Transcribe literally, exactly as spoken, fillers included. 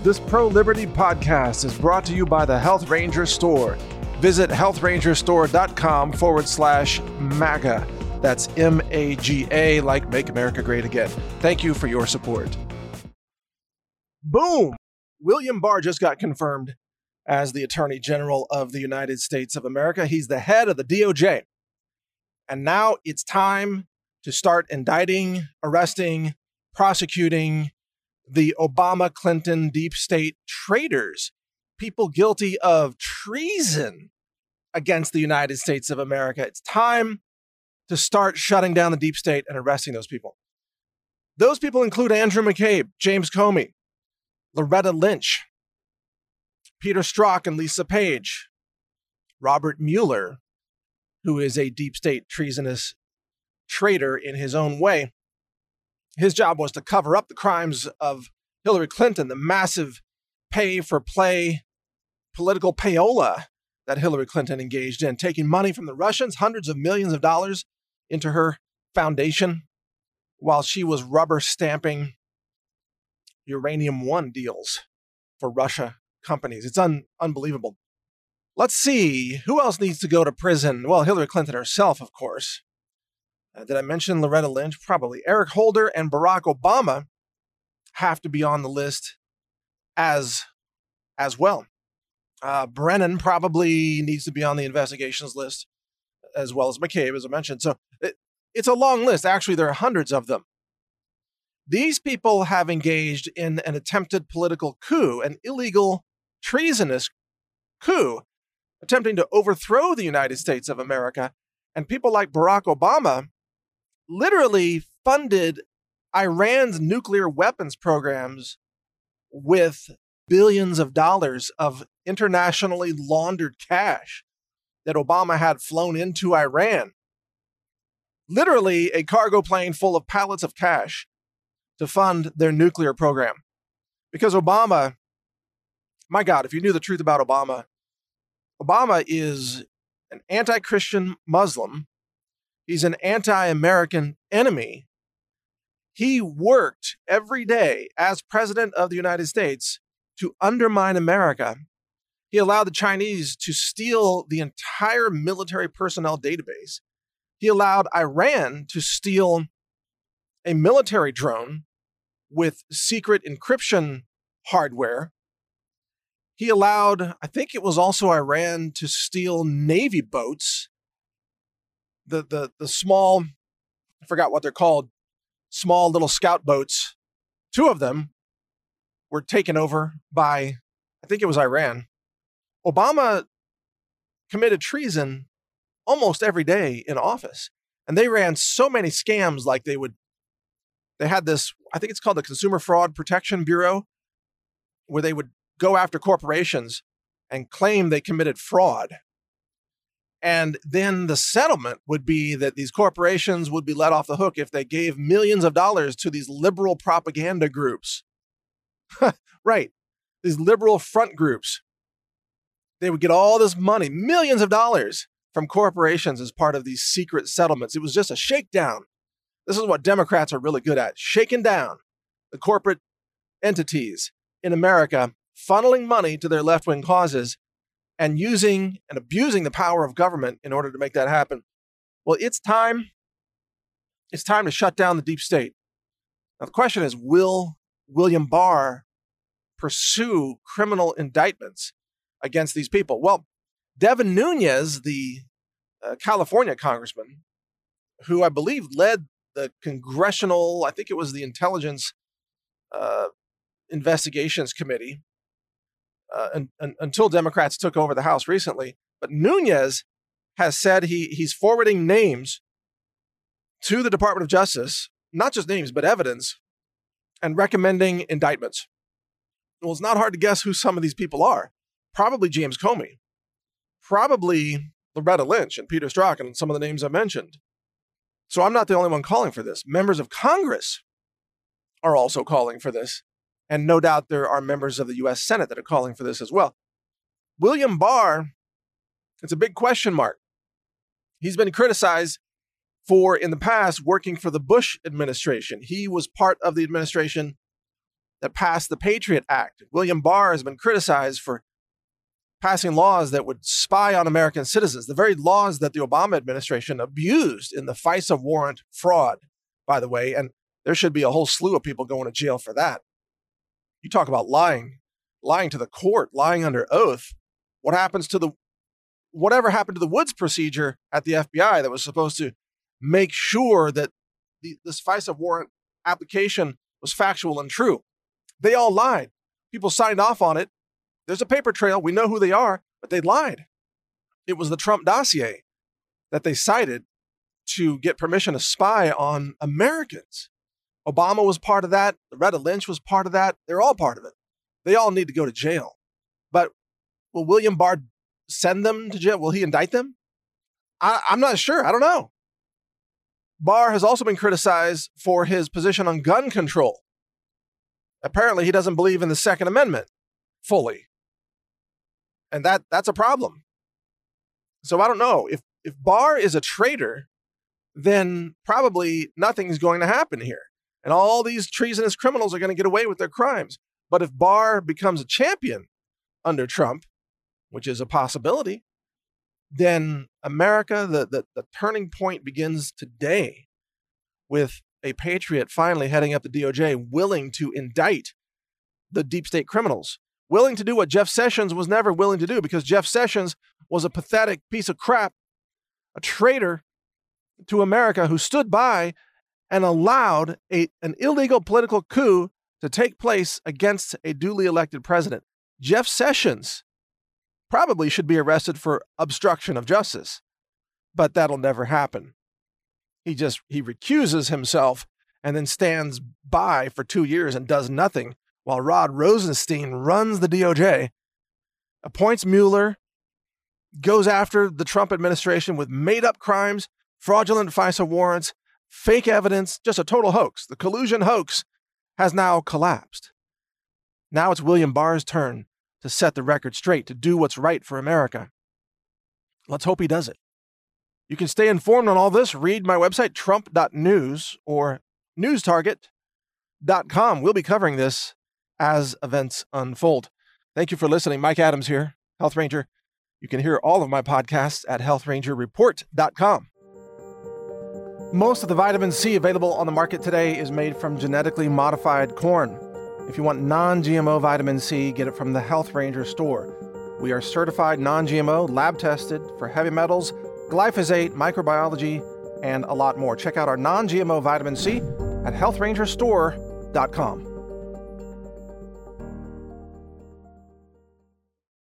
This pro-liberty podcast is brought to you by the Health Ranger Store. Visit health ranger store dot com forward slash MAGA. That's M A G A, like Make America Great Again. Thank you for your support. Boom! William Barr just got confirmed as the Attorney General of the United States of America. He's the head of the D O J. And now it's time to start indicting, arresting, prosecuting the Obama-Clinton deep state traitors, people guilty of treason against the United States of America. It's time to start shutting down the deep state and arresting those people. Those people include Andrew McCabe, James Comey, Loretta Lynch, Peter Strzok and Lisa Page, Robert Mueller, who is a deep state treasonous traitor in his own way. His job was to cover up the crimes of Hillary Clinton, the massive pay-for-play political payola that Hillary Clinton engaged in, taking money from the Russians, hundreds of millions of dollars, into her foundation while she was rubber stamping Uranium One deals for Russia companies. It's un- unbelievable. Let's see, who else needs to go to prison? Well, Hillary Clinton herself, of course. Uh, did I mention Loretta Lynch? Probably. Eric Holder and Barack Obama have to be on the list as, as well. Uh, Brennan probably needs to be on the investigations list, as well as McCabe, as I mentioned. So it, it's a long list. Actually, there are hundreds of them. These people have engaged in an attempted political coup, an illegal, treasonous coup, attempting to overthrow the United States of America. And people like Barack Obama literally funded Iran's nuclear weapons programs with billions of dollars of internationally laundered cash that Obama had flown into Iran. Literally a cargo plane full of pallets of cash to fund their nuclear program. Because Obama, my God, if you knew the truth about Obama, Obama is an anti-Christian Muslim. He's an anti-American enemy. He worked every day as president of the United States to undermine America. He allowed the Chinese to steal the entire military personnel database. He allowed Iran to steal a military drone with secret encryption hardware. He allowed, I think it was also Iran, to steal Navy boats. The, the, the small, I forgot what they're called, small little scout boats. Two of them were taken over by, I think it was Iran. Obama committed treason almost every day in office. And they ran so many scams, like they would, they had this, I think it's called the Consumer Fraud Protection Bureau, where they would go after corporations and claim they committed fraud. And then the settlement would be that these corporations would be let off the hook if they gave millions of dollars to these liberal propaganda groups. Right. These liberal front groups. They would get all this money, millions of dollars from corporations as part of these secret settlements. It was just a shakedown. This is what Democrats are really good at, shaking down the corporate entities in America, funneling money to their left-wing causes, and using and abusing the power of government in order to make that happen. Well, it's time. It's time to shut down the deep state. Now, the question is, will William Barr pursue criminal indictments against these people? Well, Devin Nunes, the uh, California congressman, who I believe led the congressional, I think it was the Intelligence uh, Investigations Committee, Uh, un, un, until Democrats took over the House recently. But Nunes has said he he's forwarding names to the Department of Justice, not just names, but evidence, and recommending indictments. Well, it's not hard to guess who some of these people are. Probably James Comey. Probably Loretta Lynch and Peter Strzok and some of the names I mentioned. So I'm not the only one calling for this. Members of Congress are also calling for this. And no doubt there are members of the U S Senate that are calling for this as well. William Barr, it's a big question mark. He's been criticized for, in the past, working for the Bush administration. He was part of the administration that passed the Patriot Act. William Barr has been criticized for passing laws that would spy on American citizens, the very laws that the Obama administration abused in the FISA warrant fraud, by the way, and there should be a whole slew of people going to jail for that. You talk about lying, lying to the court, lying under oath. What happens to the, whatever happened to the Woods procedure at the F B I that was supposed to make sure that the, this FISA warrant application was factual and true? They all lied. People signed off on it. There's a paper trail. We know who they are, but they lied. It was the Trump dossier that they cited to get permission to spy on Americans. Obama was part of that. Loretta Lynch was part of that. They're all part of it. They all need to go to jail. But will William Barr send them to jail? Will he indict them? I, I'm not sure. I don't know. Barr has also been criticized for his position on gun control. Apparently, he doesn't believe in the Second Amendment fully. And that that's a problem. So I don't know. If if Barr is a traitor, then probably nothing's going to happen here. And all these treasonous criminals are going to get away with their crimes. But if Barr becomes a champion under Trump, which is a possibility, then America, the, the, the turning point begins today with a patriot finally heading up the D O J, willing to indict the deep state criminals, willing to do what Jeff Sessions was never willing to do, because Jeff Sessions was a pathetic piece of crap, a traitor to America who stood by and allowed a, an illegal political coup to take place against a duly elected president. Jeff Sessions probably should be arrested for obstruction of justice, but that'll never happen. He just, he recuses himself and then stands by for two years and does nothing while Rod Rosenstein runs the D O J, appoints Mueller, goes after the Trump administration with made-up crimes, fraudulent FISA warrants, fake evidence, just a total hoax. The collusion hoax has now collapsed. Now it's William Barr's turn to set the record straight, to do what's right for America. Let's hope he does it. You can stay informed on all this. Read my website, trump dot news or news target dot com. We'll be covering this as events unfold. Thank you for listening. Mike Adams here, Health Ranger. You can hear all of my podcasts at health ranger report dot com. Most of the vitamin C available on the market today is made from genetically modified corn. If you want non-G M O vitamin C, get it from the Health Ranger store. We are certified non-G M O, lab tested for heavy metals, glyphosate, microbiology, and a lot more. Check out our non-G M O vitamin C at health ranger store dot com.